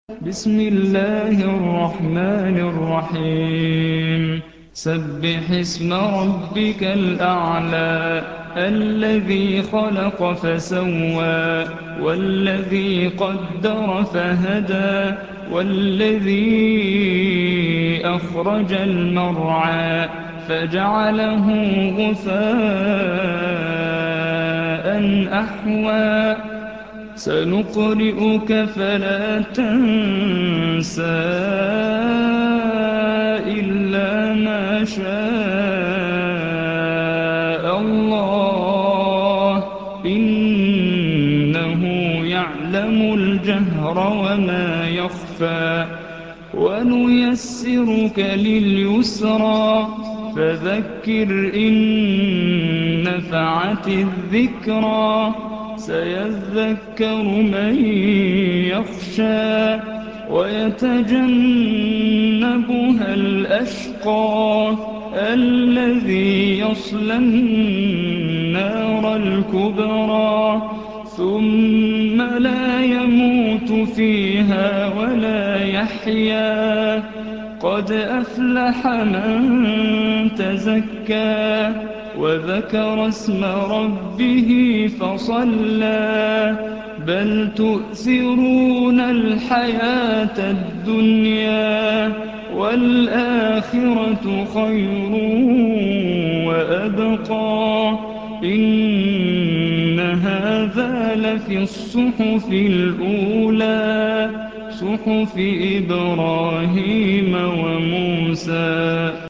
بسم الله الرحمن الرحيم سبح اسم ربك الأعلى الذي خلق فسوى والذي قدر فهدى والذي أخرج المرعى فجعله غثاء أحوى سنقرئك فلا تنسى إلا ما شاء الله إنه يعلم الجهر وما يخفى ونيسرك لليسرى فذكر إن نفعت الذكرى سيذكر من يخشى ويتجنبها الأشقى الذي يصلى النار الكبرى ثم لا يموت فيها ولا يحيا قد أفلح من تزكى وذكر اسم ربه فصلى بل تؤثرون الحياة الدنيا والآخرة خير وأبقى إن هذا لفي الصحف الأولى صحف إبراهيم وموسى